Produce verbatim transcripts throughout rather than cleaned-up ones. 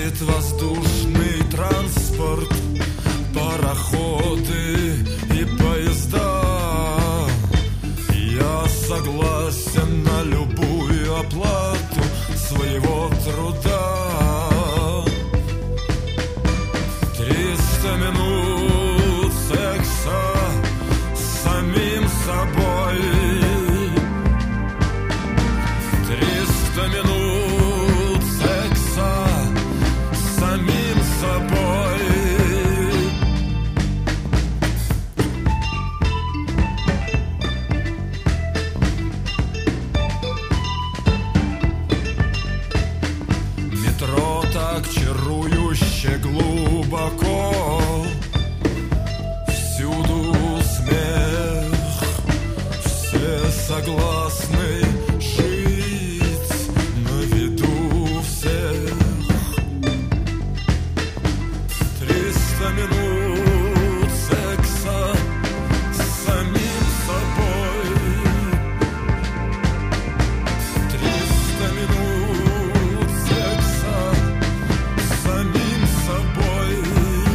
ездит воздушный транспорт, пароходы и поезда. Я согласен на любую оплату своего труда. Триста минут секса с самим собой. Триста минут секса с самим собой. Метро так чарующе глубоко, всюду смех, все согласны жить на виду всех. Триста минут секса с самим собой. Триста минут секса с самим собой.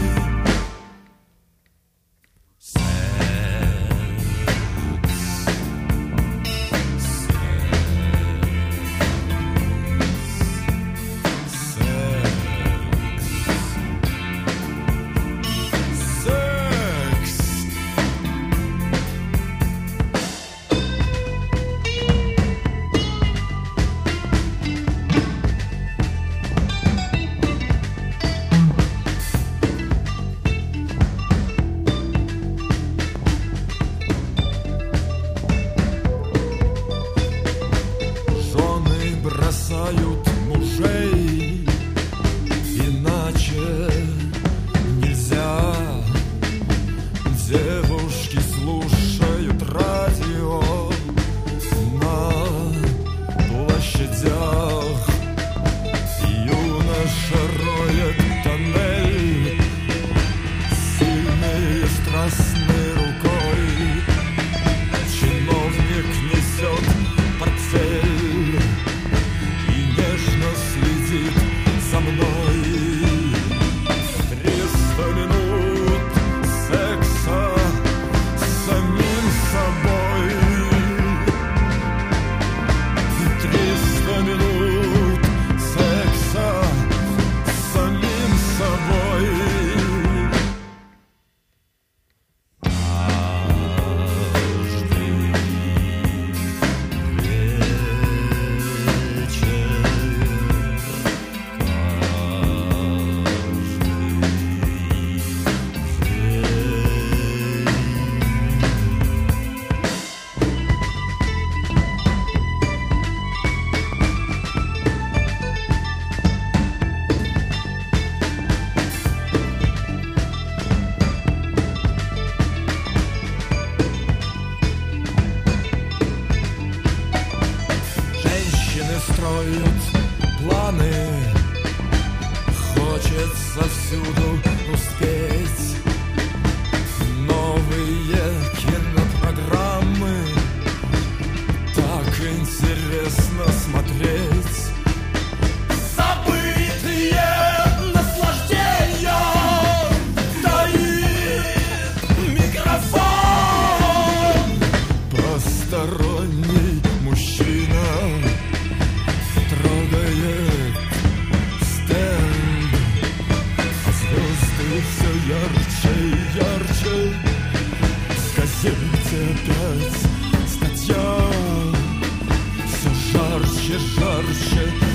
Жены бросают мужей, иначе нельзя. Девушки слушают радио на площадях. Юноша роет тоннель сильной и страстной рукой. Чиновник несет портфель и нежно следит за мной. Триста минут секса с самим собой. Триста минут секса с самим собой. Женщины строят планы, хочется всюду успеть. Новые кинопрограммы, так интересно смотреть. Забытые наслаждения таит микрофон. Посторонний мужчина трогает стенд, а звезды все ярче и ярче. В газете опять статья, все жарче, жарче.